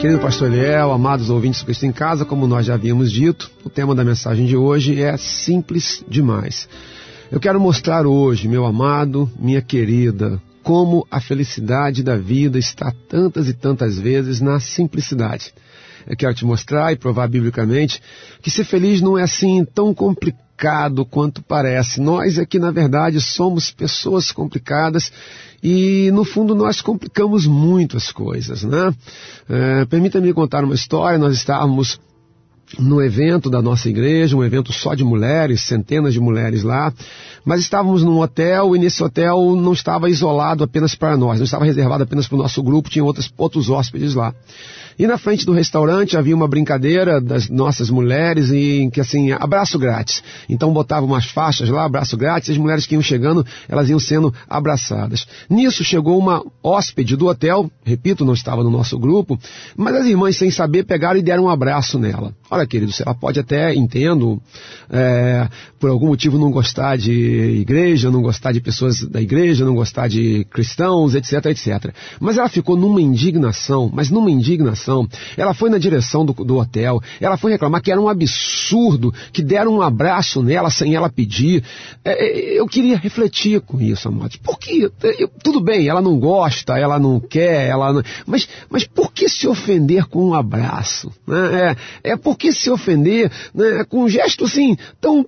Querido pastor Eliel, amados ouvintes do Cristo em Casa, como nós já havíamos dito, o tema da mensagem de hoje é simples demais. Eu quero mostrar hoje, meu amado, minha querida, como a felicidade da vida está tantas e tantas vezes na simplicidade. Eu quero te mostrar e provar biblicamente que ser feliz não é assim tão complicado quanto parece. Nós é que, na verdade, somos pessoas complicadas e, no fundo, nós complicamos muito as coisas, né? Permita-me contar uma história. Nós estávamos no evento da nossa igreja, um evento só de mulheres, centenas de mulheres lá, mas estávamos num hotel e nesse hotel não estava isolado apenas para nós, não estava reservado apenas para o nosso grupo, tinha outros hóspedes lá. E na frente do restaurante havia uma brincadeira das nossas mulheres em que assim, abraço grátis. Então botavam umas faixas lá, abraço grátis, e as mulheres que iam chegando, elas iam sendo abraçadas. Nisso chegou uma hóspede do hotel, repito, não estava no nosso grupo, mas as irmãs sem saber pegaram e deram um abraço nela. Olha, queridos, ela pode até, entendo, por algum motivo não gostar de igreja, não gostar de pessoas da igreja, não gostar de cristãos, etc, etc. Mas ela ficou numa indignação, ela foi na direção do hotel, ela foi reclamar que era um absurdo, que deram um abraço nela sem ela pedir. Eu queria refletir com isso, amados. Por que? Tudo bem, ela não gosta, ela não quer, mas por que se ofender com um abraço? Por que se ofender, né, com um gesto assim, tão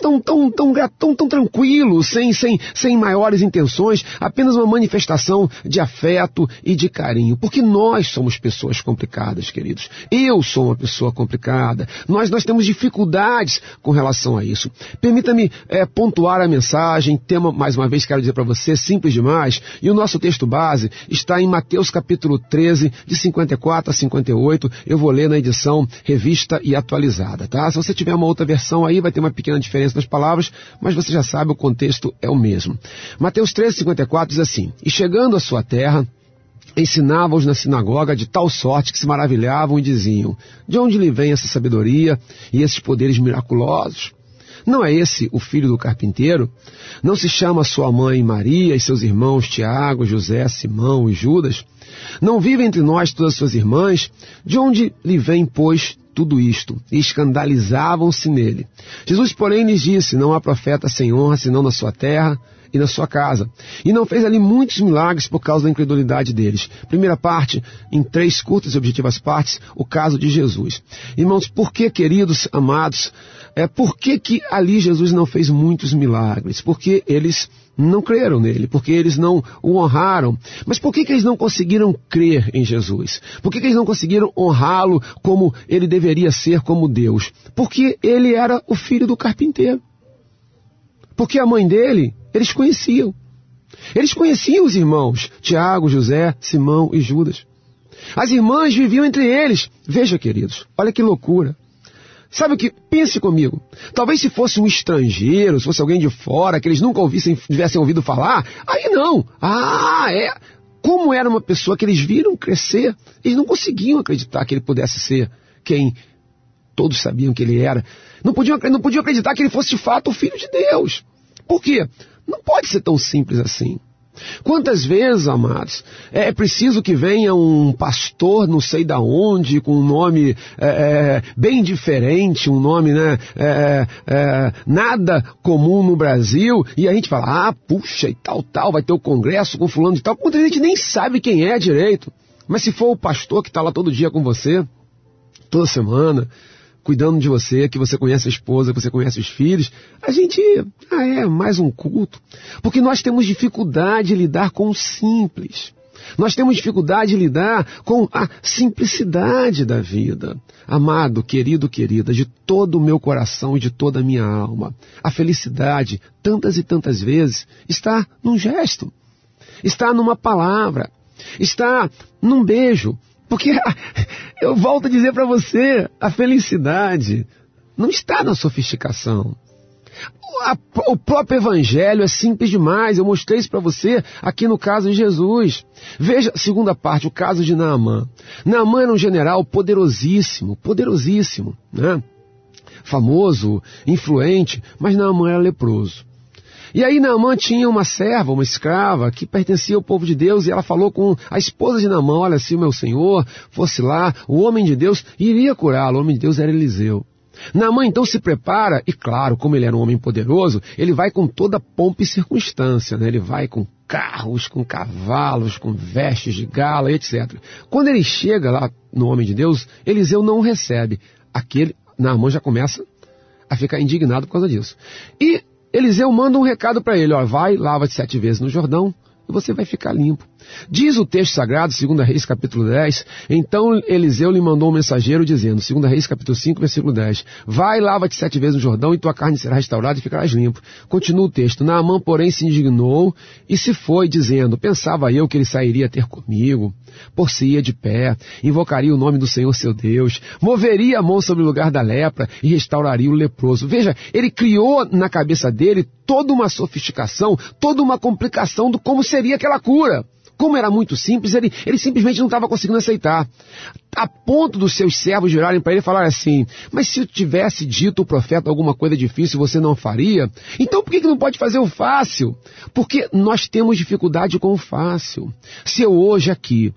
tranquilo, sem maiores intenções, apenas uma manifestação de afeto e de carinho? Porque nós somos pessoas complicadas, queridos. Eu sou uma pessoa complicada. Nós temos dificuldades com relação a isso. Permita-me pontuar a mensagem, tema, mais uma vez, quero dizer para você, simples demais, e o nosso texto base está em Mateus capítulo 13, de 54 a 58, eu vou ler na edição revista e atualizada, tá? Se você tiver uma outra versão aí, vai ter uma pequena diferença nas palavras, mas você já sabe, o contexto é o mesmo. Mateus 13, 54 diz assim: E chegando à sua terra, ensinava-os na sinagoga de tal sorte que se maravilhavam e diziam: De onde lhe vem essa sabedoria e esses poderes miraculosos? Não é esse o filho do carpinteiro? Não se chama sua mãe Maria e seus irmãos Tiago, José, Simão e Judas? Não vivem entre nós todas suas irmãs? De onde lhe vem, pois, tudo isto? E escandalizavam-se nele. Jesus, porém, lhes disse: Não há profeta sem honra, senão na sua terra e na sua casa. E não fez ali muitos milagres por causa da incredulidade deles. Primeira parte, em 3 curtas e objetivas partes, o caso de Jesus. Irmãos, por que, queridos, amados, por que ali Jesus não fez muitos milagres? Porque eles não creram nele, porque eles não o honraram. Mas por que eles não conseguiram crer em Jesus? Por que eles não conseguiram honrá-lo como ele deveria ser, como Deus? Porque ele era o filho do carpinteiro. Porque a mãe dele, eles conheciam. Eles conheciam os irmãos, Tiago, José, Simão e Judas. As irmãs viviam entre eles. Veja, queridos, olha que loucura. Sabe o que? Pense comigo. Talvez se fosse um estrangeiro, se fosse alguém de fora, que eles nunca tivessem ouvido falar, aí não. Como era uma pessoa que eles viram crescer, eles não conseguiam acreditar que ele pudesse ser quem todos sabiam que ele era. Não podiam acreditar que ele fosse de fato o Filho de Deus. Por quê? Não pode ser tão simples assim. Quantas vezes, amados, é preciso que venha um pastor não sei da onde, com um nome bem diferente, um nome nada comum no Brasil, e a gente fala, puxa, e tal, vai ter o congresso com fulano de tal, quando a gente nem sabe quem é direito. Mas se for o pastor que está lá todo dia com você, toda semana, cuidando de você, que você conhece a esposa, que você conhece os filhos, a gente, mais um culto. Porque nós temos dificuldade de lidar com o simples. Nós temos dificuldade de lidar com a simplicidade da vida. Amado, querido, querida, de todo o meu coração e de toda a minha alma, a felicidade, tantas e tantas vezes, está num gesto, está numa palavra, está num beijo. Porque eu volto a dizer para você, a felicidade não está na sofisticação. O próprio evangelho é simples demais. Eu mostrei isso para você aqui no caso de Jesus. Veja a segunda parte, o caso de Naamã. Naamã era um general poderosíssimo, né? Famoso, influente, mas Naamã era leproso. E aí Naamã tinha uma serva, uma escrava, que pertencia ao povo de Deus, e ela falou com a esposa de Naamã: olha, se o meu senhor fosse lá, o homem de Deus iria curá-lo. O homem de Deus era Eliseu. Naamã então se prepara, e claro, como ele era um homem poderoso, ele vai com toda pompa e circunstância, né? Ele vai com carros, com cavalos, com vestes de gala, etc. Quando ele chega lá no homem de Deus, Eliseu não o recebe. Naamã já começa a ficar indignado por causa disso. E Eliseu manda um recado para ele: ó, vai, lava-te 7 vezes no Jordão e você vai ficar limpo. Diz o texto sagrado, 2 Reis capítulo 10, então Eliseu lhe mandou um mensageiro dizendo, 2 Reis capítulo 5, versículo 10, vai, lava-te 7 vezes no Jordão e tua carne será restaurada e ficarás limpo. Continua o texto, Naamã, porém, se indignou e se foi, dizendo, pensava eu que ele sairia ter comigo, por-se-ia de pé, invocaria o nome do Senhor seu Deus, moveria a mão sobre o lugar da lepra e restauraria o leproso. Veja, ele criou na cabeça dele toda uma sofisticação, toda uma complicação do como seria aquela cura. Como era muito simples, ele simplesmente não estava conseguindo aceitar. A ponto dos seus servos virarem para ele e falarem assim, mas se eu tivesse dito ao profeta alguma coisa difícil, você não faria? Então por que não pode fazer o fácil? Porque nós temos dificuldade com o fácil. Se eu hoje aqui,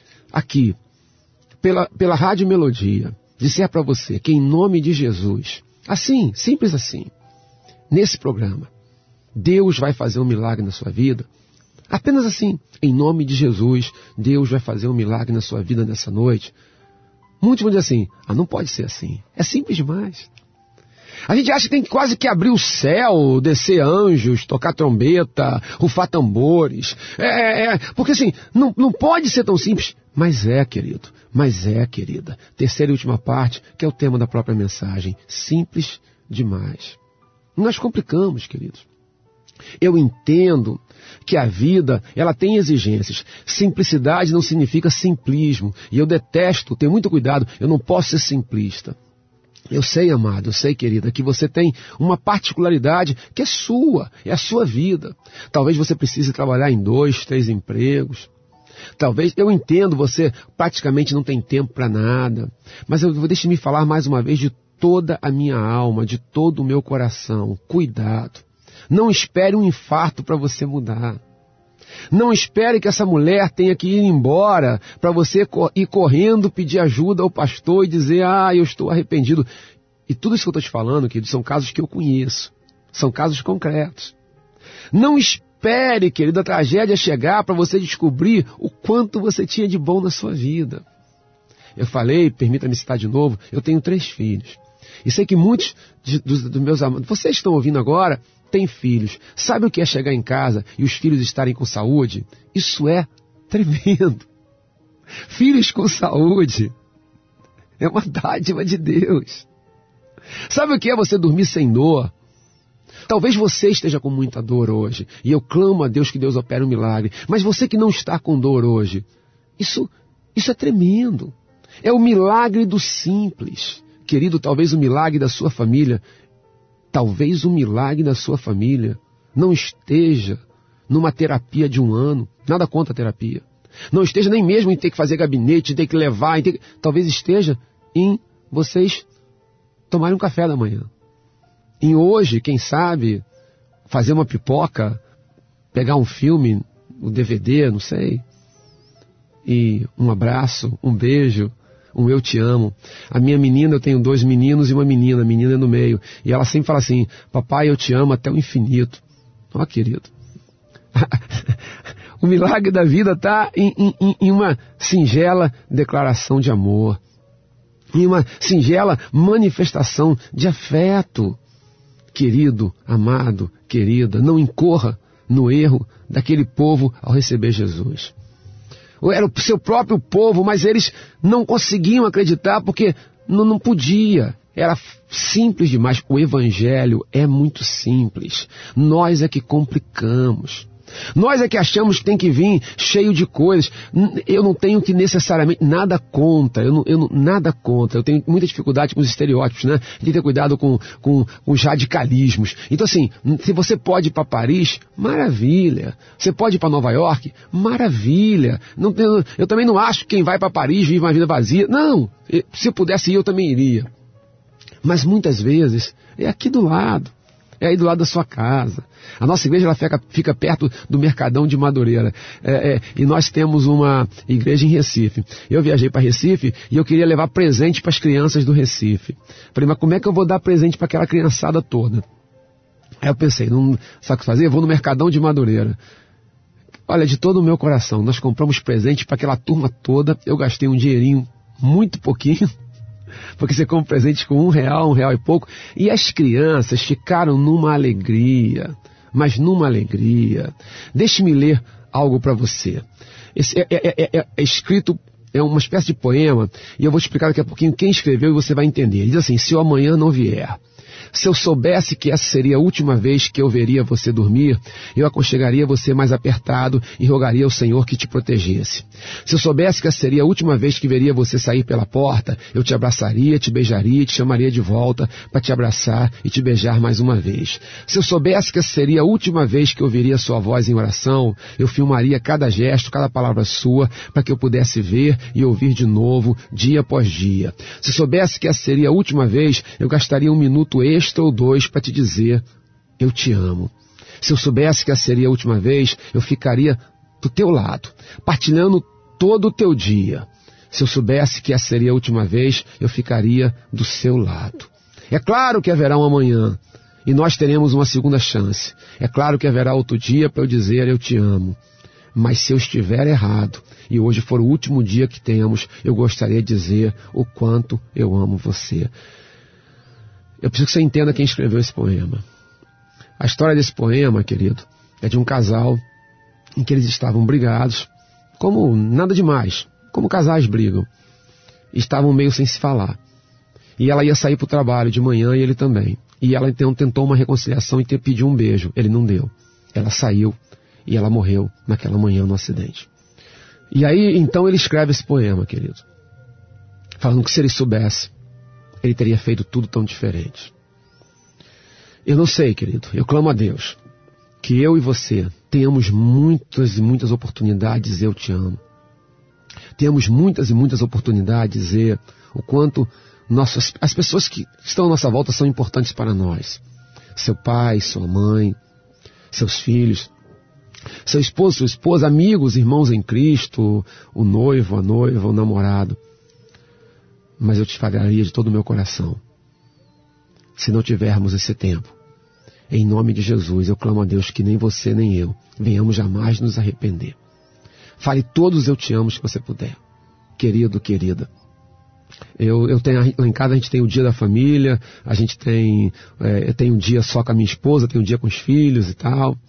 pela Rádio Melodia, disser para você que em nome de Jesus, assim, simples assim, nesse programa, Deus vai fazer um milagre na sua vida, apenas assim, em nome de Jesus, Deus vai fazer um milagre na sua vida nessa noite. Muitos vão dizer assim, não pode ser assim. É simples demais. A gente acha que tem quase que abrir o céu, descer anjos, tocar trombeta, rufar tambores. Porque assim, não pode ser tão simples. Mas é, querido, querida. Terceira e última parte, que é o tema da própria mensagem. Simples demais. Nós complicamos, queridos. Eu entendo que a vida, ela tem exigências. Simplicidade não significa simplismo. E eu detesto, tenho muito cuidado, eu não posso ser simplista. Eu sei, amado, eu sei, querida, que você tem uma particularidade que é sua, é a sua vida. Talvez você precise trabalhar em 2, 3 empregos. Talvez, eu entendo, você praticamente não tem tempo para nada. Mas deixe-me falar mais uma vez de toda a minha alma, de todo o meu coração. Cuidado. Não espere um infarto para você mudar. Não espere que essa mulher tenha que ir embora para você ir correndo, pedir ajuda ao pastor e dizer, eu estou arrependido. E tudo isso que eu estou te falando, querido, são casos que eu conheço. São casos concretos. Não espere, querido, a tragédia chegar para você descobrir o quanto você tinha de bom na sua vida. Eu falei, permita-me citar de novo, eu tenho 3 filhos. E sei que muitos dos meus amados, vocês estão ouvindo agora, têm filhos. Sabe o que é chegar em casa e os filhos estarem com saúde? Isso é tremendo. Filhos com saúde é uma dádiva de Deus. Sabe o que é você dormir sem dor? Talvez você esteja com muita dor hoje, e eu clamo a Deus que Deus opere um milagre. Mas você que não está com dor hoje, isso é tremendo. É o milagre do simples. Querido, talvez o milagre da sua família, talvez o milagre da sua família não esteja numa terapia de 1 ano, nada contra a terapia. Não esteja nem mesmo em ter que fazer gabinete, ter que levar, talvez esteja em vocês tomarem um café da manhã. Em hoje, quem sabe, fazer uma pipoca, pegar um filme, um DVD, não sei, e um abraço, um beijo, um eu te amo. A minha menina, eu tenho 2 meninos e uma menina, a menina é no meio. E ela sempre fala assim, papai, eu te amo até o infinito. Ó, querido. O milagre da vida está em uma singela declaração de amor. Em uma singela manifestação de afeto. Querido, amado, querida, não incorra no erro daquele povo ao receber Jesus. Era o seu próprio povo, mas eles não conseguiam acreditar porque não podia. Era simples demais. O Evangelho é muito simples. Nós é que complicamos. Nós é que achamos que tem que vir cheio de coisas. Eu não tenho que necessariamente nada contra. Nada contra. Eu tenho muita dificuldade com os estereótipos, né? Tem que ter cuidado com os radicalismos. Então assim, se você pode ir para Paris, maravilha. Você pode ir para Nova York, maravilha. Eu também não acho que quem vai para Paris vive uma vida vazia. Não, se eu pudesse ir, eu também iria. Mas muitas vezes é aqui do lado. É aí do lado da sua casa. A nossa igreja ela fica perto do Mercadão de Madureira. E nós temos uma igreja em Recife. Eu viajei para Recife e eu queria levar presente para as crianças do Recife. Falei, mas como é que eu vou dar presente para aquela criançada toda? Aí eu pensei, não sabe o que fazer? Eu vou no Mercadão de Madureira. Olha, de todo o meu coração, nós compramos presente para aquela turma toda. Eu gastei um dinheirinho muito pouquinho, porque você compra presente com R$1 e pouco, e as crianças ficaram numa alegria, mas numa alegria. Deixe-me ler algo para você. Esse é escrito, é uma espécie de poema, e eu vou te explicar daqui a pouquinho quem escreveu e você vai entender. Ele diz assim, se o amanhã não vier, se eu soubesse que essa seria a última vez que eu veria você dormir, eu aconchegaria você mais apertado e rogaria ao Senhor que te protegesse. Se eu soubesse que essa seria a última vez que veria você sair pela porta, eu te abraçaria, te beijaria e te chamaria de volta para te abraçar e te beijar mais uma vez. Se eu soubesse que essa seria a última vez que eu ouviria sua voz em oração, eu filmaria cada gesto, cada palavra sua, para que eu pudesse ver e ouvir de novo, dia após dia. Se eu soubesse que essa seria a última vez, eu gastaria 1 minuto extra ou 2 para te dizer, eu te amo. Se eu soubesse que essa seria a última vez, eu ficaria do teu lado, partilhando todo o teu dia. Se eu soubesse que essa seria a última vez, eu ficaria do seu lado. É claro que haverá um amanhã, e nós teremos uma segunda chance. É claro que haverá outro dia para eu dizer, eu te amo. Mas se eu estiver errado, e hoje for o último dia que temos, eu gostaria de dizer o quanto eu amo você. Eu preciso que você entenda quem escreveu esse poema. A história desse poema, querido, é de um casal em que eles estavam brigados, como nada demais, como casais brigam. Estavam meio sem se falar. E ela ia sair para o trabalho de manhã e ele também. E ela então tentou uma reconciliação e pediu um beijo. Ele não deu. Ela saiu e ela morreu naquela manhã no acidente. E aí, então, ele escreve esse poema, querido, falando que se ele soubesse, ele teria feito tudo tão diferente. Eu não sei, querido, eu clamo a Deus que eu e você tenhamos muitas e muitas oportunidades de dizer eu te amo. Tenhamos muitas e muitas oportunidades de dizer o quanto as pessoas que estão à nossa volta são importantes para nós. Seu pai, sua mãe, seus filhos, seu esposo, sua esposa, amigos, irmãos em Cristo, o noivo, a noiva, o namorado. Mas eu te falaria de todo o meu coração, se não tivermos esse tempo. Em nome de Jesus, eu clamo a Deus que nem você nem eu venhamos jamais nos arrepender. Fale todos os eu te amo que você puder. Querido, querida. Eu tenho, lá em casa a gente tem o dia da família, a gente tem, eu tenho um dia só com a minha esposa, tenho um dia com os filhos e tal.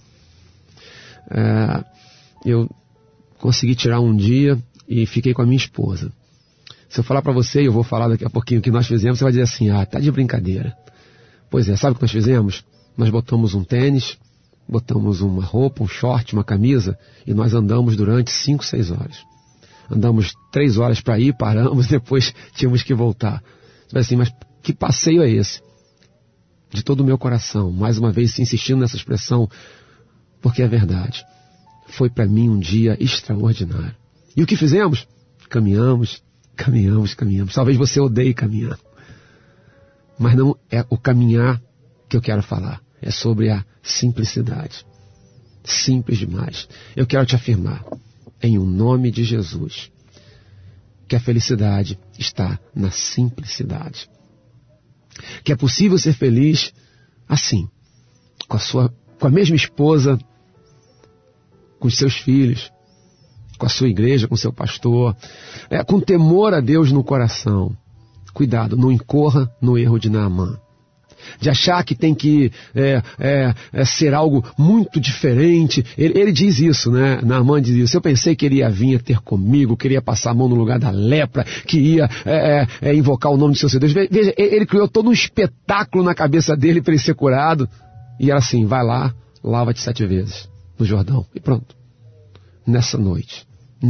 Eu consegui tirar um dia e fiquei com a minha esposa. Se eu falar para você, e eu vou falar daqui a pouquinho o que nós fizemos, você vai dizer assim, tá de brincadeira. Pois é, sabe o que nós fizemos? Nós botamos um tênis, botamos uma roupa, um short, uma camisa, e nós andamos durante 5, 6 horas. Andamos 3 horas para ir, paramos, depois tínhamos que voltar. Você vai assim, mas que passeio é esse? De todo o meu coração, mais uma vez insistindo nessa expressão, porque é verdade. Foi para mim um dia extraordinário. E o que fizemos? Caminhamos. Talvez você odeie caminhar. Mas não é o caminhar que eu quero falar. É sobre a simplicidade. Simples demais. Eu quero te afirmar, em um nome de Jesus, que a felicidade está na simplicidade. Que é possível ser feliz assim, com a mesma esposa, com os seus filhos, com a sua igreja, com o seu pastor, com temor a Deus no coração. Cuidado, não incorra no erro de Naamã. De achar que tem que ser algo muito diferente. Ele diz isso, né? Naamã diz isso. Eu pensei que ele ia vir ter comigo, que ele ia passar a mão no lugar da lepra, que ia invocar o nome de seu Deus. Veja, ele criou todo um espetáculo na cabeça dele para ele ser curado. E era assim, vai lá, lava-te 7 vezes no Jordão. E pronto. Nessa noite,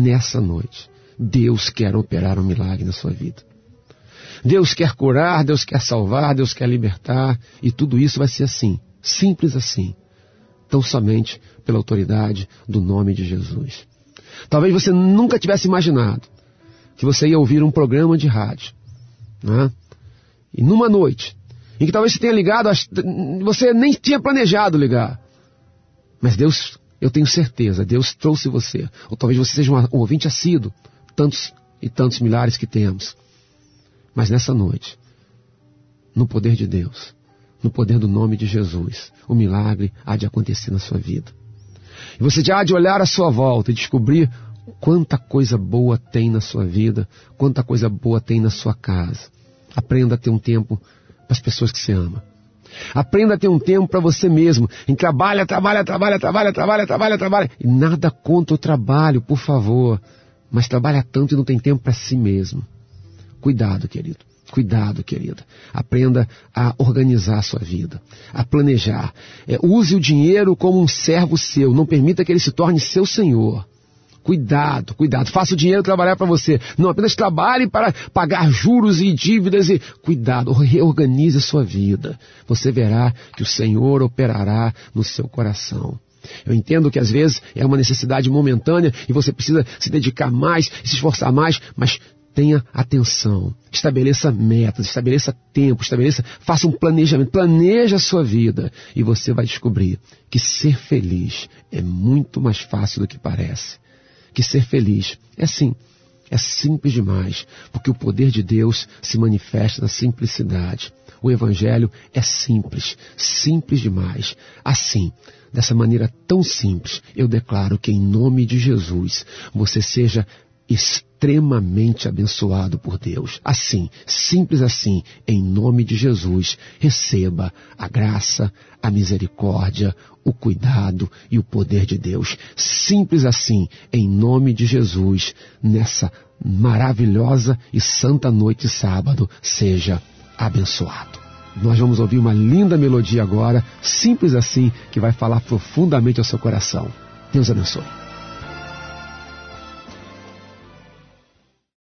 Deus quer operar um milagre na sua vida. Deus quer curar, Deus quer salvar, Deus quer libertar, e tudo isso vai ser assim, simples assim, tão somente pela autoridade do nome de Jesus. Talvez você nunca tivesse imaginado que você ia ouvir um programa de rádio, né? E numa noite, em que talvez você tenha ligado, você nem tinha planejado ligar. Mas Deus, eu tenho certeza, Deus trouxe você. Ou talvez você seja um ouvinte assíduo, tantos e tantos milhares que temos. Mas nessa noite, no poder de Deus, no poder do nome de Jesus, o milagre há de acontecer na sua vida. E você já há de olhar à sua volta e descobrir quanta coisa boa tem na sua vida, quanta coisa boa tem na sua casa. Aprenda a ter um tempo para as pessoas que você ama. Aprenda a ter um tempo para você mesmo, em trabalha. E nada contra o trabalho, por favor. Mas trabalha tanto e não tem tempo para si mesmo. Cuidado, querido. Cuidado, querida. Aprenda a organizar a sua vida, a planejar. Use o dinheiro como um servo seu. Não permita que ele se torne seu senhor. Cuidado, cuidado. Faça o dinheiro trabalhar para você. Não apenas trabalhe para pagar juros e dívidas. Cuidado, reorganize a sua vida. Você verá que o Senhor operará no seu coração. Eu entendo que às vezes é uma necessidade momentânea e você precisa se dedicar mais, se esforçar mais, mas tenha atenção. Estabeleça metas, estabeleça tempo, faça um planejamento, planeje a sua vida e você vai descobrir que ser feliz é muito mais fácil do que parece. Que ser feliz é simples demais, porque o poder de Deus se manifesta na simplicidade. O Evangelho é simples demais. Assim, dessa maneira tão simples, eu declaro que em nome de Jesus, você seja extremamente abençoado por Deus. Assim, simples assim, em nome de Jesus, receba a graça, a misericórdia, o cuidado e o poder de Deus. Simples assim, em nome de Jesus, nessa maravilhosa e santa noite de sábado, seja abençoado. Nós vamos ouvir uma linda melodia agora, simples assim, que vai falar profundamente ao seu coração. Deus abençoe.